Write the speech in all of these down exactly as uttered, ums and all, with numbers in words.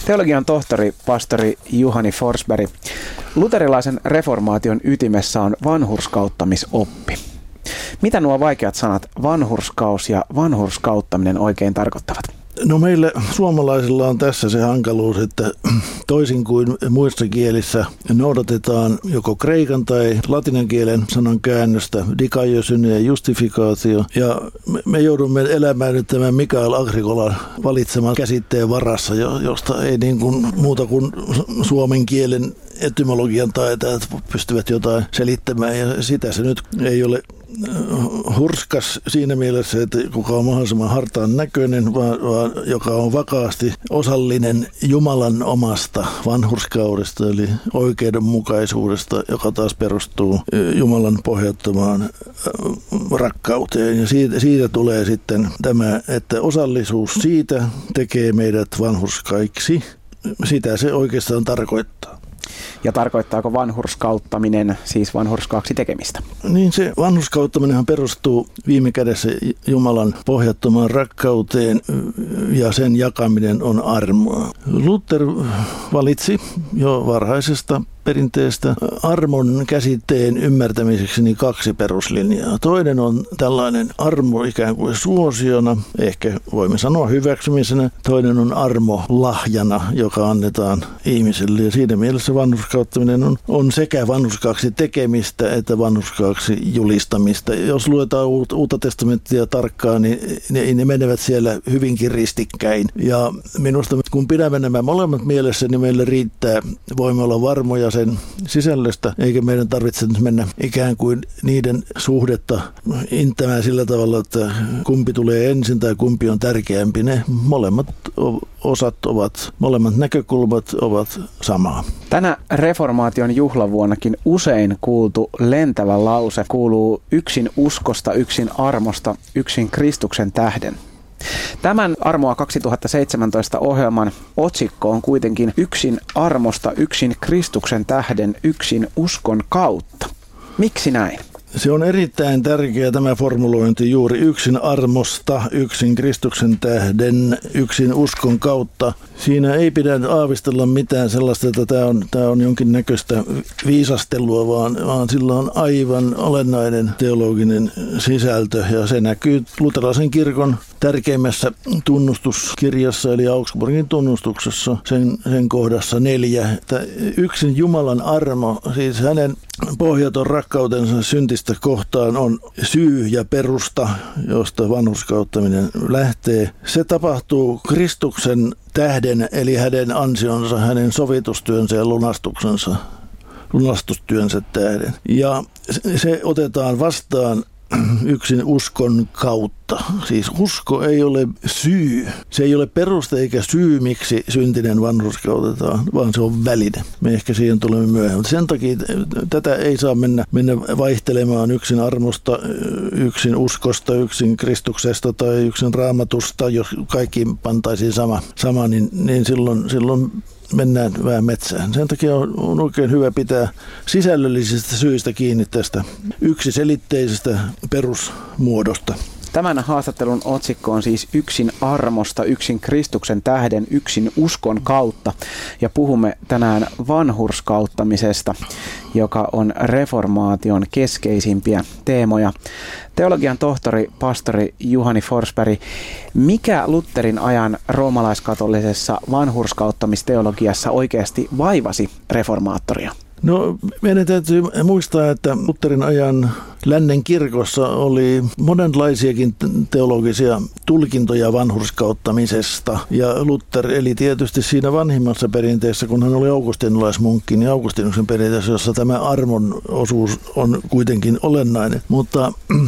Teologian tohtori, pastori Juhani Forsberg. Luterilaisen reformaation ytimessä on vanhurskauttamisoppi. Mitä nuo vaikeat sanat vanhurskaus ja vanhurskauttaminen oikein tarkoittavat? No meillä suomalaisilla on tässä se hankaluus, että toisin kuin muissa kielissä noudatetaan joko kreikan tai latinan kielen sanan käännöstä, dikaiosyn ja justifikaatio. Ja me joudumme elämään nyt tämän Mikael Agricolan valitseman käsitteen varassa, josta ei niin kuin muuta kuin suomen kielen etymologian taitajat pystyvät jotain selittämään, ja sitä se nyt ei ole hurskas siinä mielessä, että kuka on mahdollisimman hartaan näköinen, vaan, vaan joka on vakaasti osallinen Jumalan omasta vanhurskaudesta, eli oikeudenmukaisuudesta, joka taas perustuu Jumalan pohjattomaan rakkauteen. Ja siitä, siitä tulee sitten tämä, että osallisuus siitä tekee meidät vanhurskaiksi. Sitä se oikeastaan tarkoittaa. Ja tarkoittaako vanhurskauttaminen siis vanhurskaaksi tekemistä? Niin, se vanhurskauttaminenhan perustuu viime kädessä Jumalan pohjattomaan rakkauteen, ja sen jakaminen on armoa. Luther valitsi jo varhaisesta perinteestä armon käsitteen ymmärtämiseksi niin kaksi peruslinjaa. Toinen on tällainen armo ikään kuin suosiona, ehkä voimme sanoa hyväksymisenä. Toinen on armo lahjana, joka annetaan ihmiselle. Ja siinä mielessä vanhurskauttaminen on, on sekä vanhurskaaksi tekemistä että vanhurskaaksi julistamista. Jos luetaan uut, uutta testamenttia tarkkaan, niin ne, ne menevät siellä hyvinkin ristikkäin. Ja minusta kun pidämme nämä molemmat mielessä, niin meille riittää, voimme olla varmoja sen sisällöstä, eikä meidän tarvitse mennä ikään kuin niiden suhdetta inttämään sillä tavalla, että kumpi tulee ensin tai kumpi on tärkeämpi. Ne molemmat osat ovat, molemmat näkökulmat ovat samaa. Tänä reformaation juhlavuonnakin usein kuultu lentävä lause kuuluu yksin uskosta, yksin armosta, yksin Kristuksen tähden. Tämän Armoa kaksituhattaseitsemäntoista ohjelman otsikko on kuitenkin yksin armosta, yksin Kristuksen tähden, yksin uskon kautta. Miksi näin? Se on erittäin tärkeä tämä formulointi juuri yksin armosta, yksin Kristuksen tähden, yksin uskon kautta. Siinä ei pidä aavistella mitään sellaista, että tämä on, tämä on jonkinnäköistä viisastelua, vaan, vaan sillä on aivan olennainen teologinen sisältö, ja se näkyy luterilaisen kirkon tärkeimmässä tunnustuskirjassa, eli Augsburgin tunnustuksessa, sen, sen kohdassa neljä, että yksin Jumalan armo, siis hänen pohjaton rakkautensa syntistä kohtaan on syy ja perusta, josta vanhurskauttaminen lähtee. Se tapahtuu Kristuksen tähden, eli hänen ansionsa, hänen sovitustyönsä ja lunastuksensa, lunastustyönsä tähden. Ja se otetaan vastaan yksin uskon kautta. Siis usko ei ole syy. Se ei ole peruste eikä syy, miksi syntinen vanhurskautetaan, vaan se on väline. Me ehkä siihen tulemme myöhemmin. Sen takia tätä ei saa mennä, mennä vaihtelemaan yksin armosta, yksin uskosta, yksin Kristuksesta tai yksin Raamatusta. Jos kaikki pantaisiin sama, sama niin, niin silloin, silloin mennään vähän metsään. Sen takia on, on oikein hyvä pitää sisällöllisistä syistä kiinni tästä yksiselitteisestä perusmuodosta. Tämän haastattelun otsikko on siis yksin armosta, yksin Kristuksen tähden, yksin uskon kautta. Ja puhumme tänään vanhurskauttamisesta, joka on reformaation keskeisimpiä teemoja. Teologian tohtori, pastori Juhani Forsberg, mikä Lutherin ajan roomalaiskatolisessa vanhurskauttamisteologiassa oikeasti vaivasi reformaattoria? No, meidän täytyy muistaa, että Lutherin ajan lännen kirkossa oli monenlaisiakin teologisia tulkintoja vanhurskauttamisesta. Ja Luther eli tietysti siinä vanhimmassa perinteessä, kun hän oli augustinolaismunkki, niin Augustinuksen perinteessä, jossa tämä armon osuus on kuitenkin olennainen. Mutta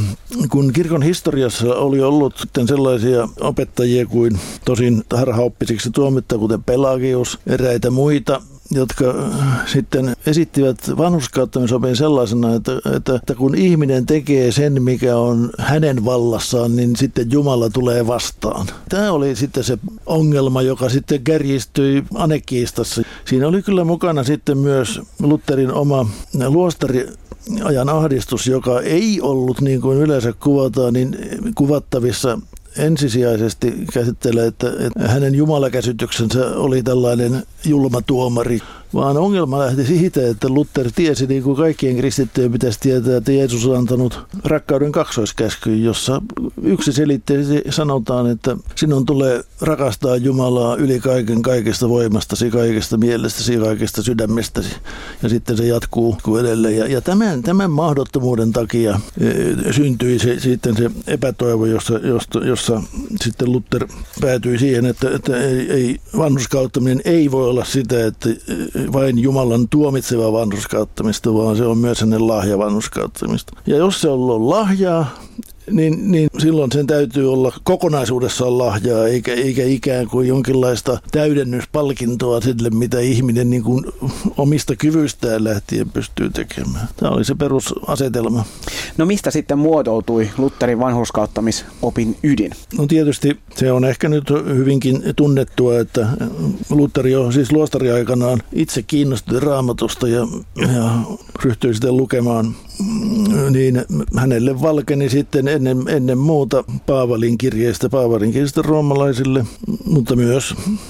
kun kirkon historiassa oli ollut sitten sellaisia opettajia kuin tosin harhaoppisiksi tuomittu, kuten Pelagius, eräitä muita, jotka sitten esittivät vanhurskauttamisopin sellaisena, että, että, että kun ihminen tekee sen, mikä on hänen vallassaan, niin sitten Jumala tulee vastaan. Tämä oli sitten se ongelma, joka sitten kärjistyi Anekiistassa. Siinä oli kyllä mukana sitten myös Lutherin oma luostari ajan ahdistus, joka ei ollut niin kuin yleensä kuvataan, niin kuvattavissa ensisijaisesti käsittelee, että, että hänen jumalakäsityksensä oli tällainen julma tuomari, vaan ongelma lähti siitä, että Luther tiesi, niin kuin kaikkien kristittyjen pitäisi tietää, että Jeesus on antanut rakkauden kaksoiskäskyn, jossa yksiselitteisesti sanotaan, että sinun tulee rakastaa Jumalaa yli kaiken kaikesta voimastasi, kaikesta mielestäsi, kaikesta sydämestäsi. Ja sitten se jatkuu edelleen. Ja, ja tämän, tämän mahdottomuuden takia e, syntyi se, sitten se epätoivo, jossa, jossa, jossa sitten Luther päätyi siihen, että, että ei, ei, vanhurskauttaminen ei voi olla sitä, että vain Jumalan tuomitseva vanhurskauttamista, vaan se on myös hänen lahja vanhurskauttamista. Ja jos se on lahjaa, Niin, niin silloin sen täytyy olla kokonaisuudessaan lahjaa, eikä, eikä ikään kuin jonkinlaista täydennyspalkintoa sille, mitä ihminen niin kuin omista kyvystään lähtien pystyy tekemään. Tämä oli se perusasetelma. No mistä sitten muotoutui Lutherin vanhurskauttamisopin ydin? No tietysti se on ehkä nyt hyvinkin tunnettua, että Luther jo siis luostariaikanaan itse kiinnostui Raamatusta ja, ja ryhtyi sitten lukemaan, niin hänelle valkeni sitten ennen, ennen muuta Paavalin kirjeistä, Paavalin kirjeistä roomalaisille, mutta myös,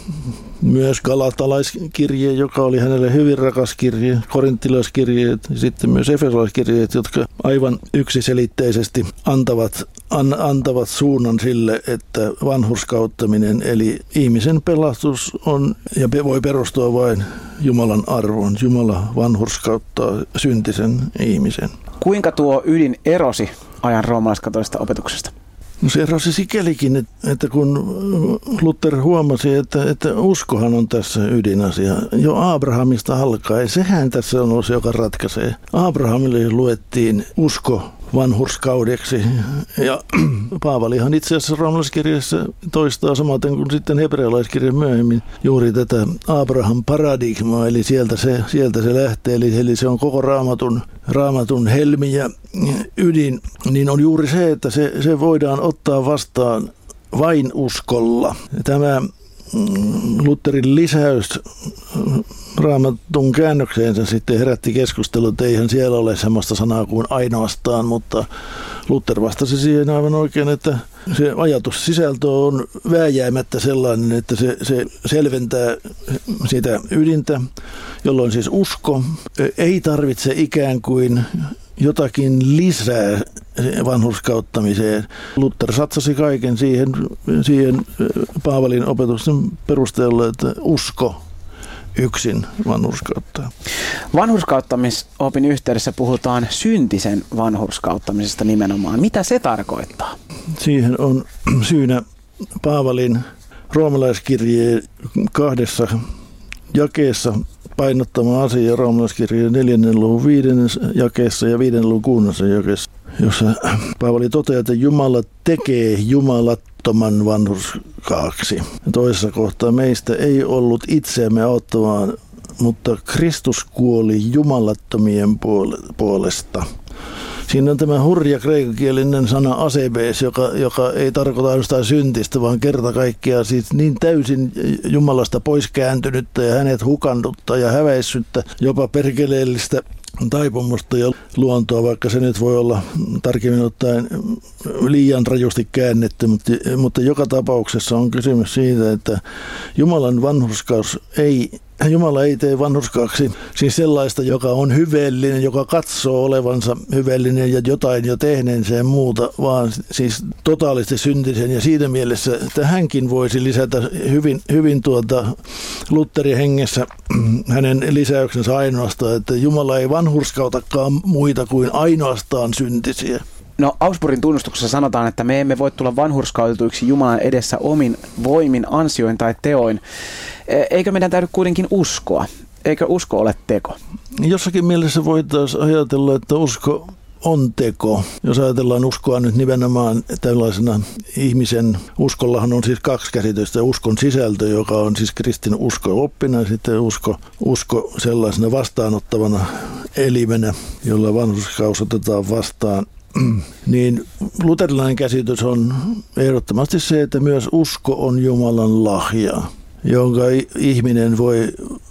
myös galatalaiskirje, joka oli hänelle hyvin rakas kirje, korinttilaiskirjeet ja sitten myös efesolaiskirjeet, jotka aivan yksiselitteisesti antavat, an, antavat suunnan sille, että vanhurskauttaminen eli ihmisen pelastus on ja voi perustua vain Jumalan arvoon. Jumala vanhurskauttaa syntisen ihmisen. Kuinka tuo ydin erosi ajan roomalaiskatolisesta opetuksesta? No se erosi sikälikin, että kun Luther huomasi, että, että uskohan on tässä ydinasia. Jo Abrahamista alkaen, sehän tässä on se, joka ratkaisee. Abrahamille luettiin usko vanhurskaudeksi. Ja Paavalihan itse asiassa roomalaiskirjassa toistaa samaten kuin sitten hebrealaiskirja myöhemmin juuri tätä Abraham paradigmaa, eli sieltä se, sieltä se lähtee, eli, eli se on koko raamatun, raamatun helmi ja ydin, niin on juuri se, että se, se voidaan ottaa vastaan vain uskolla. Tämä Lutherin lisäys Raamatun käännökseensä sitten herätti keskustelua, että eihän siellä ole sellaista sanaa kuin ainoastaan, mutta Luther vastasi siihen aivan oikein, että se ajatussisältö on vääjäämättä sellainen, että se, se selventää sitä ydintä, jolloin siis usko ei tarvitse ikään kuin jotakin lisää vanhurskauttamiseen. Luther satsasi kaiken siihen, siihen Paavalin opetuksen perusteella, että usko yksin vanhurskauttaa. Vanhurskauttamisopin yhteydessä puhutaan syntisen vanhurskauttamisesta nimenomaan. Mitä se tarkoittaa? Siihen on syynä Paavalin roomalaiskirjeen kahdessa jakeessa painottama asia, roomalaiskirjeen neljännen luvun viidennes jakeessa ja viidennen luvun kuudennessa jakeessa, jossa Paavali toteaa, että Jumala tekee jumalattoman vanhurskaaksi. Toisessa kohtaa meistä ei ollut itseämme auttamaan, mutta Kristus kuoli jumalattomien puolesta. Siinä on tämä hurja kreikankielinen sana asebes, joka, joka ei tarkoita ainoastaan syntistä, vaan kerta kaikkiaan siis niin täysin Jumalasta pois kääntynyttä ja hänet hukannutta ja häväissyttä, jopa perkeleellistä taipumusta ja luontoa, vaikka se nyt voi olla tarkemmin ottaen liian rajusti käännetty, mutta, mutta joka tapauksessa on kysymys siitä, että Jumalan vanhurskaus ei Jumala ei tee vanhurskaaksi siis sellaista, joka on hyveellinen, joka katsoo olevansa hyveellinen ja jotain jo tehneensä ja muuta, vaan siis totaalisesti syntisen. Ja siinä mielessä tähänkin voisi lisätä hyvin, hyvin tuota Lutherin hengessä hänen lisäyksensä ainoastaan, että Jumala ei vanhurskautakaan muita kuin ainoastaan syntisiä. No Augsburgin tunnustuksessa sanotaan, että me emme voi tulla vanhurskautetuiksi Jumalan edessä omin voimin, ansioin tai teoin. Eikö meidän täydy kuitenkin uskoa? Eikö usko ole teko? Jossakin mielessä voitaisiin ajatella, että usko on teko. Jos ajatellaan uskoa nyt nimenomaan tällaisena ihmisen, uskollahan on siis kaksi käsitystä. Uskon sisältö, joka on siis kristin usko oppina, ja sitten usko, usko sellaisena vastaanottavana elimenä, jolla vanhurskaus otetaan vastaan. Niin luterilainen käsitys on ehdottomasti se, että myös usko on Jumalan lahja, jonka ihminen voi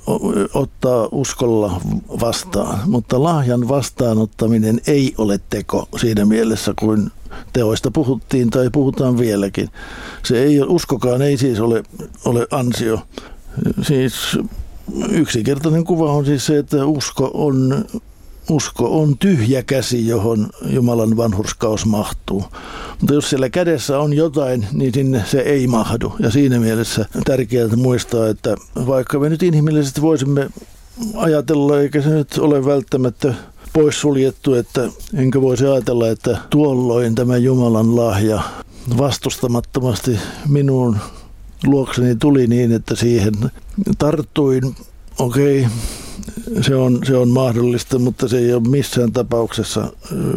ottaa uskolla vastaan. Mutta lahjan vastaanottaminen ei ole teko siinä mielessä kuin teoista puhuttiin tai puhutaan vieläkin. Se ei, uskokaan ei siis ole, ole ansio. Siis yksinkertainen kuva on siis se, että usko on, usko on tyhjä käsi, johon Jumalan vanhurskaus mahtuu. Mutta jos siellä kädessä on jotain, niin sinne se ei mahdu. Ja siinä mielessä tärkeää muistaa, että vaikka me nyt inhimillisesti voisimme ajatella, eikä se nyt ole välttämättä poissuljettu, että enkä voisi ajatella, että tuolloin tämä Jumalan lahja vastustamattomasti minuun luokseni tuli niin, että siihen tarttuin. Okei, se on, se on mahdollista, mutta se ei ole missään tapauksessa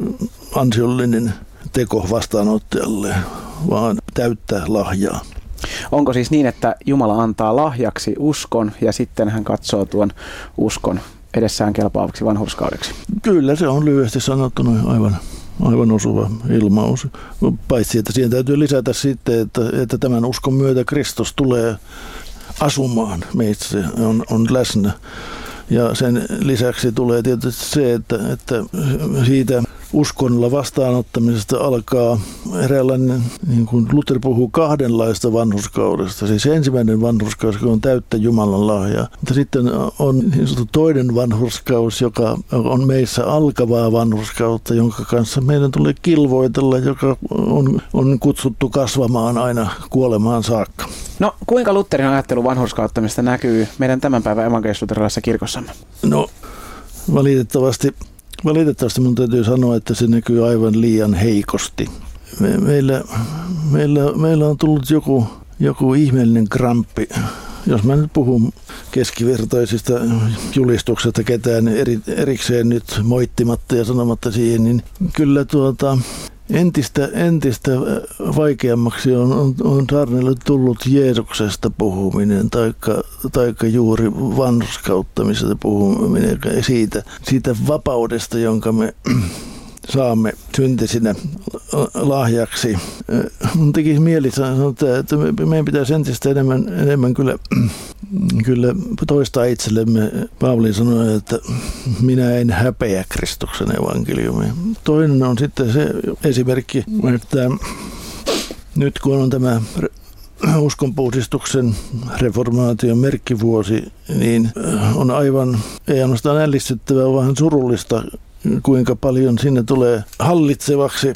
ansiollinen teko vastaanottajalle, vaan täyttää lahjaa. Onko siis niin, että Jumala antaa lahjaksi uskon ja sitten hän katsoo tuon uskon edessään kelpaavaksi vanhurskaudeksi? Kyllä, se on lyhyesti sanottuna aivan, aivan osuva ilmaus. Paitsi, että siihen täytyy lisätä sitten, että, että tämän uskon myötä Kristus tulee asumaan meissä, on, on läsnä. Ja sen lisäksi tulee tietysti se, että, että siitä uskonnolla vastaanottamisesta alkaa eräänlainen, niin kuin Luther puhuu, kahdenlaista vanhurskaudesta. Siis ensimmäinen vanhurskaus on täyttä Jumalan lahjaa. Mutta sitten on niin sanottu toinen vanhurskaus, joka on meissä alkavaa vanhurskautta, jonka kanssa meidän tulee kilvoitella, joka on, on kutsuttu kasvamaan aina kuolemaan saakka. No, kuinka Lutherin ajattelu vanhurskauttamista näkyy meidän tämän päivän evankelis-luterilaisessa kirkossamme? No, valitettavasti, valitettavasti mun täytyy sanoa, että se näkyy aivan liian heikosti. Me, meillä, meillä, meillä on tullut joku, joku ihmeellinen kramppi. Jos mä nyt puhun keskivertaisista julistuksesta ketään eri, erikseen nyt moittimatta ja sanomatta siihen, niin kyllä tuota... Entistä, entistä vaikeammaksi on, on, on saarnaille tullut Jeesuksesta puhuminen taikka, taikka juuri vanhurskauttamisesta puhuminen siitä, siitä vapaudesta, jonka me saamme syntisinä lahjaksi. Mun tekisi mieli sanoa, että meidän pitäisi entistä enemmän, enemmän kyllä, kyllä toistaa itsellemme. Paavali sanoi, että minä en häpeä Kristuksen evankeliumia. Toinen on sitten se esimerkki, että nyt kun on tämä uskonpuhdistuksen reformaation merkkivuosi, niin on aivan, ei ainoastaan ällistyttävää, vaan surullista, kuinka paljon sinne tulee hallitsevaksi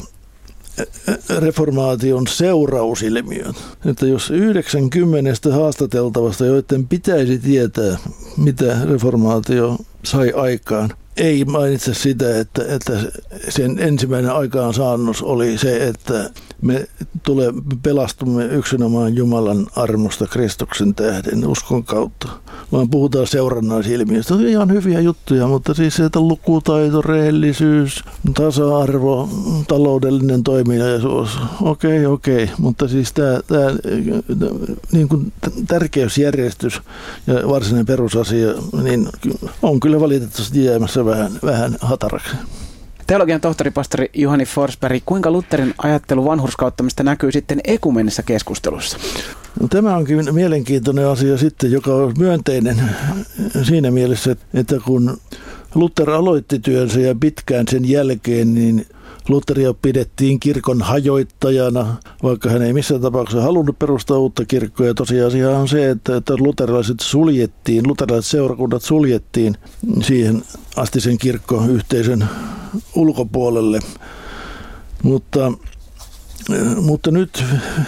reformaation seurausilmiöt. Että jos yhdeksänkymmentä haastateltavasta, joiden pitäisi tietää, mitä reformaatio sai aikaan, ei mainitse sitä, että, että sen ensimmäinen aikaansaannos oli se, että me tulee, pelastumme yksinomaan Jumalan armosta Kristuksen tähden uskon kautta, vaan puhutaan seurannaisilmiöistä. On ihan hyviä juttuja, mutta siis se, että lukutaito, rehellisyys, tasa-arvo, taloudellinen toimijaisuus, okei, okay, okei, okay. Mutta siis tämä, tämä niin kuin tärkeysjärjestys ja varsinainen perusasia niin on kyllä valitettavasti jäämässä vähän, vähän hataraksi. Teologian tohtoripastori Juhani Forsberg, kuinka Lutherin ajattelu vanhurskauttamista näkyy sitten ekumenisessa keskustelussa? No, tämä onkin mielenkiintoinen asia sitten, joka on myönteinen siinä mielessä, että kun Luther aloitti työnsä ja pitkään sen jälkeen, niin Lutheria pidettiin kirkon hajoittajana, vaikka hän ei missään tapauksessa halunnut perustaa uutta kirkkoa. Ja tosiasia on se, että, että luterilaiset suljettiin, luterilaiset seurakunnat suljettiin siihen asti sen kirkkoyhteisön ulkopuolelle. Mutta, mutta nyt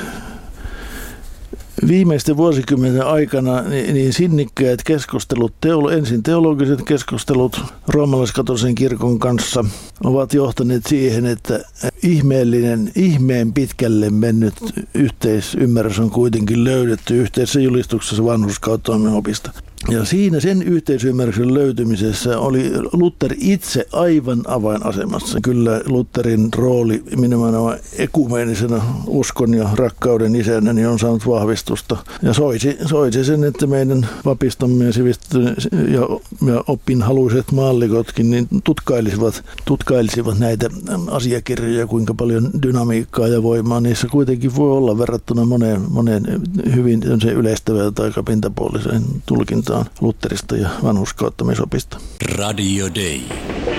viimeisten vuosikymmenen aikana niin, niin sinnikkäät keskustelut, teolo, ensin teologiset keskustelut roomalaiskatolisen kirkon kanssa ovat johtaneet siihen, että ihmeellinen, ihmeen pitkälle mennyt yhteisymmärrys on kuitenkin löydetty yhteisessä julistuksessa vanhurskauttamme opista. Ja siinä sen yhteisymmärryksen löytymisessä oli Luther itse aivan avainasemassa. Kyllä Lutherin rooli nimenomaan ekumeenisena uskon ja rakkauden isänä niin on saanut vahvistusta. Ja soisi, soisi sen, että meidän papistomme ja sivistyneet ja, ja oppinhaluiset maallikotkin niin tutkailisivat, tutkailisivat näitä asiakirjoja, kuinka paljon dynamiikkaa ja voimaa niissä kuitenkin voi olla verrattuna moneen, moneen hyvin yleistävään tai pintapuoliseen tulkintaan Lutherista ja vanhurskauttamisopista. Radio Day.